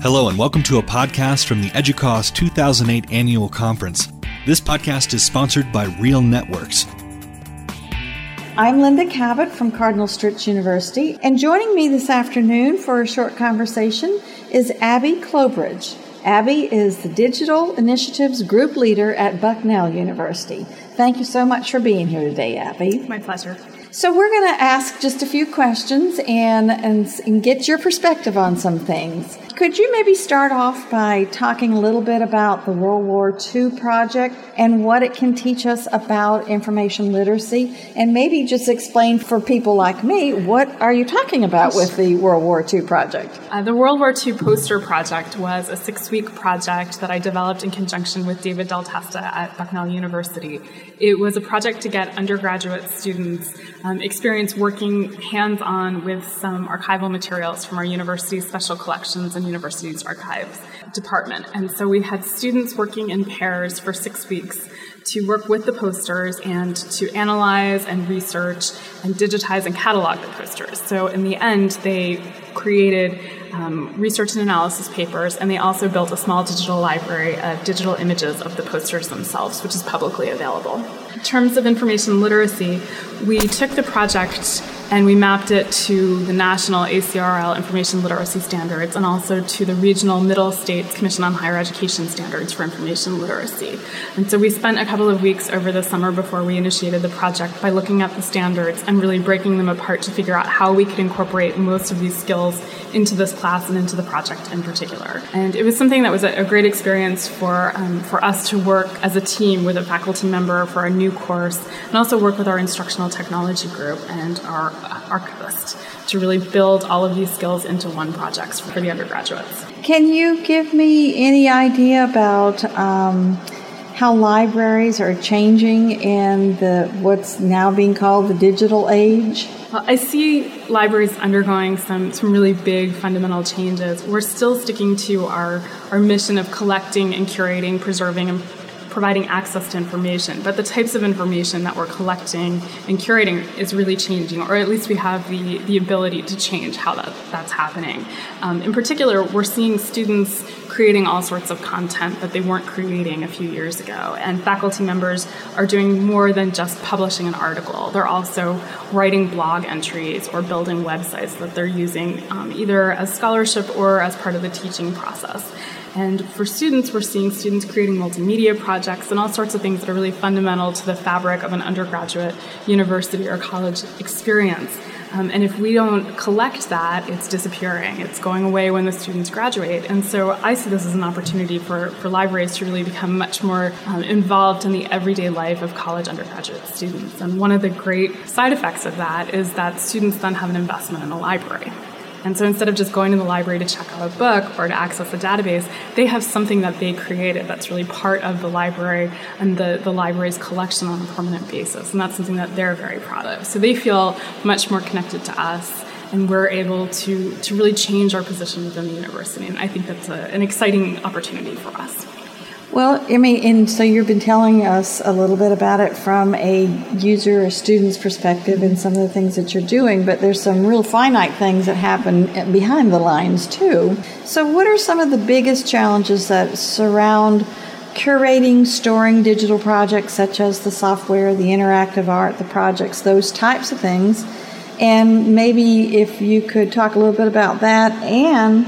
Hello and welcome to a podcast from the EDUCAUSE 2008 Annual Conference. This podcast is sponsored by Real Networks. I'm Linda Cabot from Cardinal Stritch University, and joining me this afternoon for a short conversation is Abby Clobridge. Abby is the Digital Initiatives Group Leader at Bucknell University. Thank you so much for being here today, Abby. My pleasure. So we're going to ask just a few questions and get your perspective on some things. Could you maybe start off by talking a little bit about the World War II project and what it can teach us about information literacy? And maybe just explain for people like me, what are you talking about with the World War II project? The World War II poster project was a 6-week project that I developed in conjunction with David Del Testa at Bucknell University. It was a project to get undergraduate students experience working hands-on with some archival materials from our university's special collections and university's archives department. And so we had students working in pairs for 6 weeks to work with the posters and to analyze and research and digitize and catalog the posters. So in the end, they created research and analysis papers, and they also built a small digital library of digital images of the posters themselves, which is publicly available. In terms of information literacy, we took the project and we mapped it to the national ACRL information literacy standards and also to the regional Middle States Commission on Higher Education standards for information literacy. And so we spent a couple of weeks over the summer before we initiated the project by looking at the standards and really breaking them apart to figure out how we could incorporate most of these skills into this class and into the project in particular. And it was something that was a great experience for us to work as a team with a faculty member for a new course and also work with our instructional technology group and our archivist to really build all of these skills into one project for the undergraduates. Can you give me any idea about how libraries are changing in what's now being called the digital age? Well, I see libraries undergoing some really big fundamental changes. We're still sticking to our mission of collecting and curating, preserving, and providing access to information, but the types of information that we're collecting and curating is really changing, or at least we have the ability to change how that's happening. In particular, we're seeing students creating all sorts of content that they weren't creating a few years ago, and faculty members are doing more than just publishing an article. They're also writing blog entries or building websites that they're using either as scholarship or as part of the teaching process. And for students, we're seeing students creating multimedia projects and all sorts of things that are really fundamental to the fabric of an undergraduate university or college experience. And if we don't collect that, it's disappearing. It's going away when the students graduate. And so I see this as an opportunity for libraries to really become much more involved in the everyday life of college undergraduate students. And one of the great side effects of that is that students then have an investment in a library. And so instead of just going to the library to check out a book or to access a database, they have something that they created that's really part of the library and the library's collection on a permanent basis. And that's something that they're very proud of. So they feel much more connected to us, and we're able to really change our position within the university. And I think that's an exciting opportunity for us. Well, I mean, and so you've been telling us a little bit about it from a user or student's perspective and some of the things that you're doing, but there's some real finite things that happen behind the lines too. So what are some of the biggest challenges that surround curating, storing digital projects such as the software, the interactive art, the projects, those types of things? And maybe if you could talk a little bit about that, and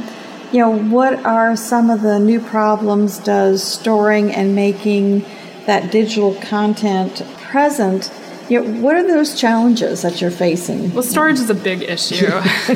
what are some of the new problems does storing and making that digital content present? What are those challenges that you're facing? Well, storage is a big issue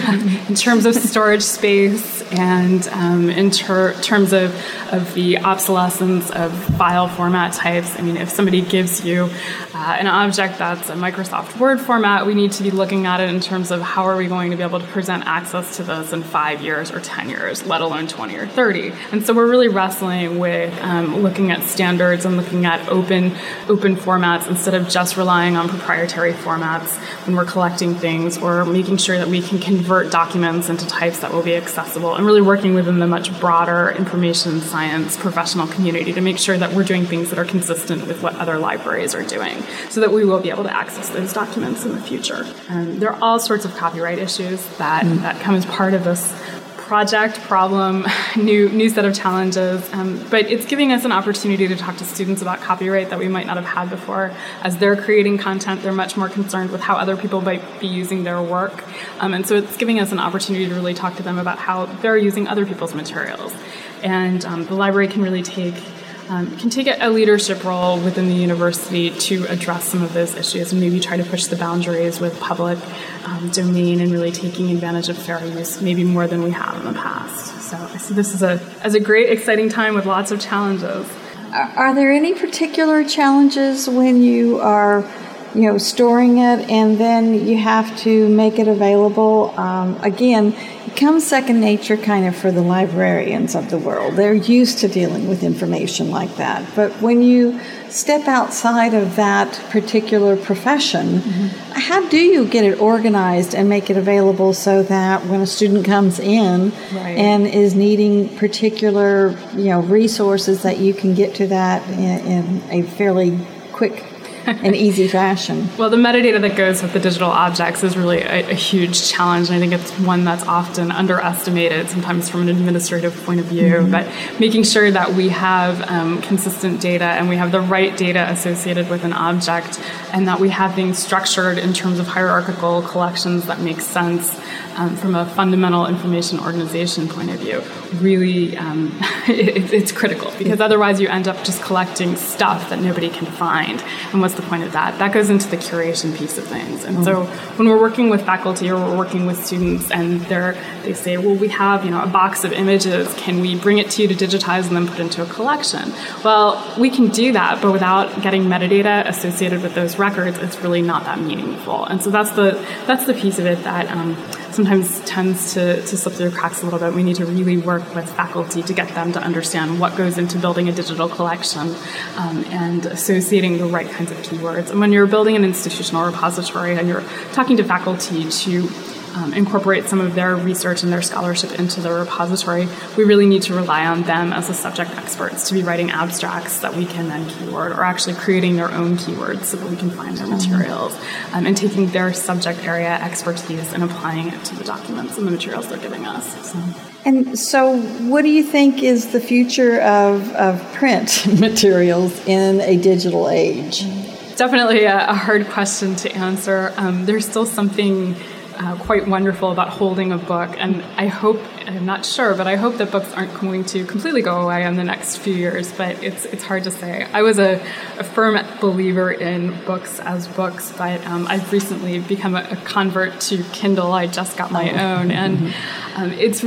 in terms of storage space and in terms of the obsolescence of file format types. I mean, if somebody gives you an object that's a Microsoft Word format, we need to be looking at it in terms of how are we going to be able to present access to this in 5 years or 10 years, let alone 20 or 30. And so we're really wrestling with looking at standards and looking at open formats instead of just relying on proprietary formats when we're collecting things, or making sure that we can convert documents into types that will be accessible, and really working within the much broader information science professional community to make sure that we're doing things that are consistent with what other libraries are doing, so that we will be able to access those documents in the future. There are all sorts of copyright issues that come as part of this project, problem, new set of challenges, but it's giving us an opportunity to talk to students about copyright that we might not have had before. As they're creating content, they're much more concerned with how other people might be using their work, and so it's giving us an opportunity to really talk to them about how they're using other people's materials. And the library can really take a leadership role within the university to address some of those issues and maybe try to push the boundaries with public domain and really taking advantage of fair use, maybe more than we have in the past. So I see this as a great, exciting time with lots of challenges. Are there any particular challenges when you are, storing it and then you have to make it available? Again, it becomes second nature kind of for the librarians of the world. They're used to dealing with information like that. But when you step outside of that particular profession, how do you get it organized and make it available so that when a student comes in and is needing particular, resources, that you can get to that in a fairly quick and easy fashion? Well, the metadata that goes with the digital objects is really a huge challenge, and I think it's one that's often underestimated, sometimes from an administrative point of view. But making sure that we have consistent data and we have the right data associated with an object, and that we have things structured in terms of hierarchical collections that make sense from a fundamental information organization point of view, really it's critical, because otherwise you end up just collecting stuff that nobody can find. And what's the point of that? That goes into the curation piece of things. And so when we're working with faculty or we're working with students and they say, well, we have a box of images, can we bring it to you to digitize and then put into a collection? Well, we can do that, but without getting metadata associated with those records, it's really not that meaningful. And so that's the piece of it that sometimes tends to slip through the cracks a little bit. We need to really work with faculty to get them to understand what goes into building a digital collection and associating the right kinds of keywords. And when you're building an institutional repository and you're talking to faculty to incorporate some of their research and their scholarship into the repository, we really need to rely on them as the subject experts to be writing abstracts that we can then keyword, or actually creating their own keywords so that we can find their materials, and taking their subject area expertise and applying it to the documents and the materials they're giving us. And so what do you think is the future of print materials in a digital age? Definitely a hard question to answer. There's still something quite wonderful about holding a book, and I'm not sure, but I hope that books aren't going to completely go away in the next few years, but it's hard to say. I was a firm believer in books as books, but I've recently become a convert to Kindle. I just got my own, and it's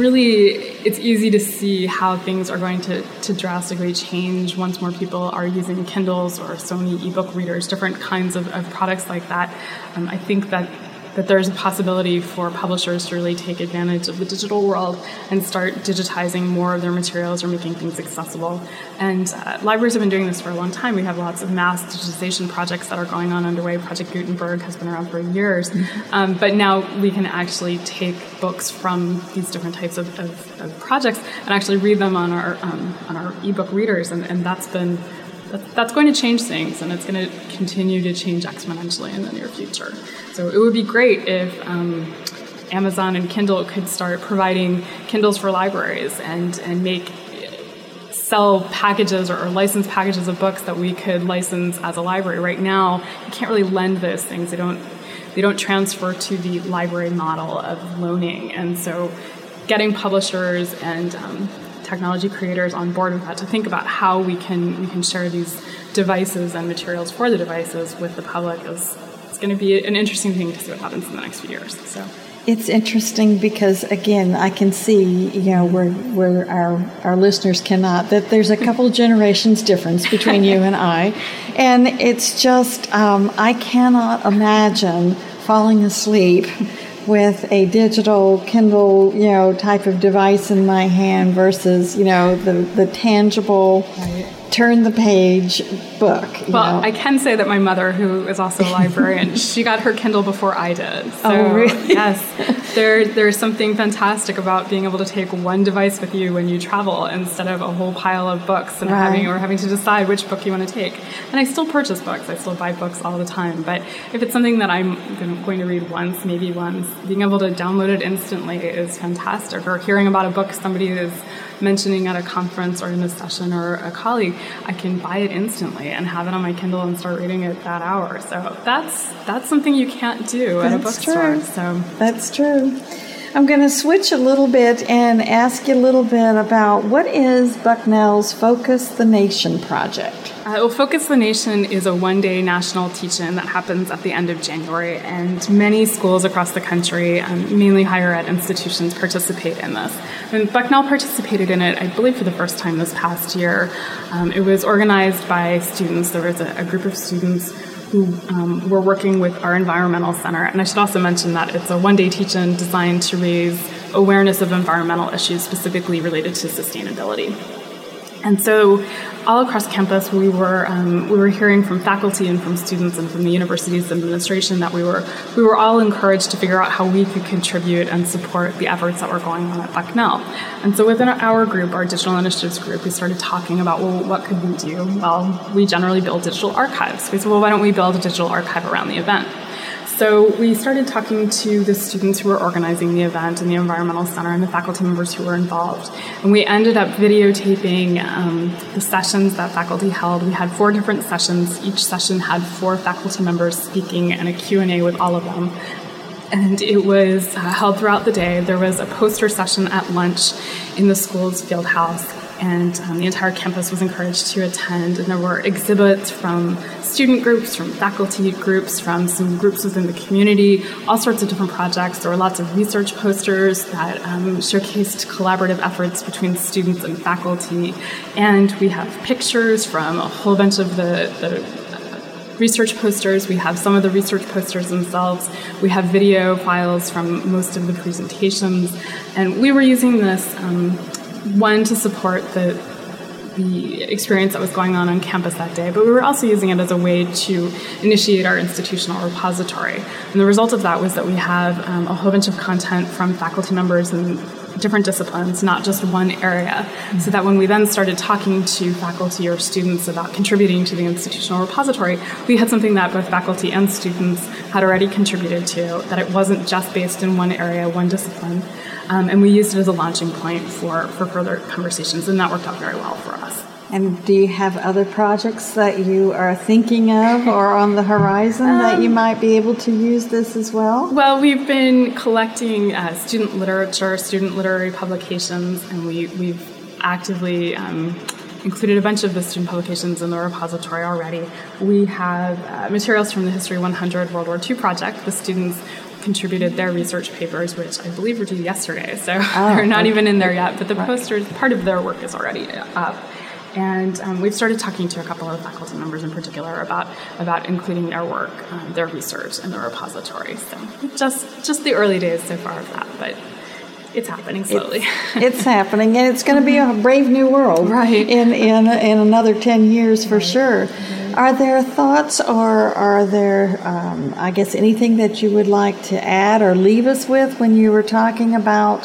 easy to see how things are going to drastically change once more people are using Kindles or Sony ebook readers, different kinds of products like that. I think that there's a possibility for publishers to really take advantage of the digital world and start digitizing more of their materials or making things accessible. And libraries have been doing this for a long time. We have lots of mass digitization projects that are going on underway. Project Gutenberg has been around for years. But now we can actually take books from these different types of projects and actually read them on our ebook readers. And that's going to change things, and it's going to continue to change exponentially in the near future. So it would be great if Amazon and Kindle could start providing Kindles for libraries and sell packages or license packages of books that we could license as a library. Right now, you can't really lend those things. They don't transfer to the library model of loaning, and so getting publishers and technology creators on board with that to think about how we can share these devices and materials for the devices with the public is going to be an interesting thing to see what happens in the next few years. So it's interesting because, again, I can see, where our listeners cannot, that there's a couple generations difference between you and I, and it's just I cannot imagine falling asleep with a digital Kindle, type of device in my hand versus, the tangible, turn the page, book? Well, I can say that my mother, who is also a librarian, she got her Kindle before I did. So, oh, really? Yes, there's something fantastic about being able to take one device with you when you travel instead of a whole pile of books and having to decide which book you want to take. And I still purchase books. I still buy books all the time. But if it's something that I'm going to read once, maybe once, being able to download it instantly is fantastic. Or hearing about a book somebody is mentioning at a conference or in a session or a colleague, I can buy it instantly and have it on my Kindle and start reading it that hour. So that's something you can't do at a bookstore. So that's true. I'm going to switch a little bit and ask you a little bit about what is Bucknell's Focus the Nation project? Well, Focus the Nation is a one-day national teach-in that happens at the end of January, and many schools across the country, mainly higher ed institutions, participate in this. And Bucknell participated in it, I believe, for the first time this past year. It was organized by students. There was a group of students who were working with our environmental center. And I should also mention that it's a one-day teach-in designed to raise awareness of environmental issues specifically related to sustainability. And so all across campus, we were hearing from faculty and from students and from the university's administration that we were all encouraged to figure out how we could contribute and support the efforts that were going on at Bucknell. And so within our group, our digital initiatives group, we started talking about, well, what could we do? Well, we generally build digital archives. We said, well, why don't we build a digital archive around the event? So we started talking to the students who were organizing the event and the environmental center and the faculty members who were involved. And we ended up videotaping the sessions that faculty held. We had 4 different sessions. Each session had 4 faculty members speaking and a Q&A with all of them. And it was held throughout the day. There was a poster session at lunch in the school's field house, and the entire campus was encouraged to attend. And there were exhibits from student groups, from faculty groups, from some groups within the community, all sorts of different projects. There were lots of research posters that showcased collaborative efforts between students and faculty. And we have pictures from a whole bunch of the research posters. We have some of the research posters themselves. We have video files from most of the presentations. And we were using this, one, to support the experience that was going on campus that day, but we were also using it as a way to initiate our institutional repository. And the result of that was that we have a whole bunch of content from faculty members in different disciplines, not just one area, so that when we then started talking to faculty or students about contributing to the institutional repository, we had something that both faculty and students had already contributed to, that it wasn't just based in one area, one discipline. And we used it as a launching point for further conversations, and that worked out very well for us. And do you have other projects that you are thinking of or on the horizon that you might be able to use this as well? Well, we've been collecting student literature, student literary publications, and we've actively included a bunch of the student publications in the repository already. We have materials from the History 100 World War II project. The students contributed their research papers, which I believe were due yesterday, so they're not even in there yet, but the posters, part of their work is already up. And we've started talking to a couple of faculty members in particular about including their work, their research in the repository. So just the early days so far of that, but it's happening slowly. It's happening, and it's going to be a brave new world, right? In another 10 years for sure. Are there thoughts, or are there, I guess, anything that you would like to add or leave us with when you were talking about,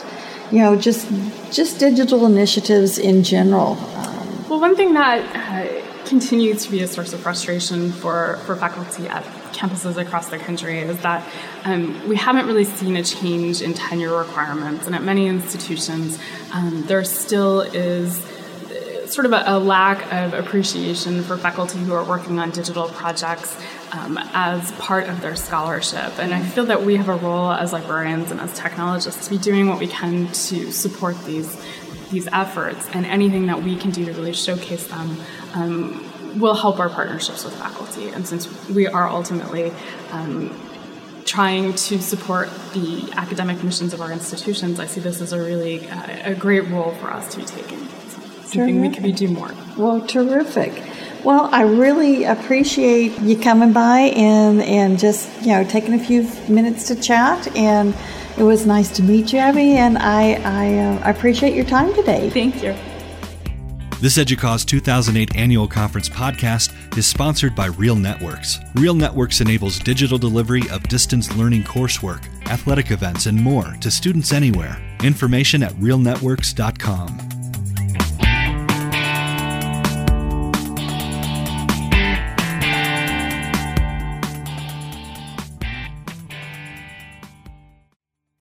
just digital initiatives in general? Well, one thing that continues to be a source of frustration for faculty at campuses across the country is that we haven't really seen a change in tenure requirements. And at many institutions, there still is sort of a lack of appreciation for faculty who are working on digital projects as part of their scholarship. And I feel that we have a role as librarians and as technologists to be doing what we can to support these efforts, and anything that we can do to really showcase them will help our partnerships with faculty. And since we are ultimately trying to support the academic missions of our institutions, I see this as a really a great role for us to be taking. Something we could do more. Well, terrific. Well, I really appreciate you coming by and just taking a few minutes to chat, and it was nice to meet you, Abby, and I appreciate your time today. Thank you. This EDUCAUSE 2008 Annual Conference podcast is sponsored by Real Networks. Real Networks enables digital delivery of distance learning coursework, athletic events, and more to students anywhere. Information at realnetworks.com.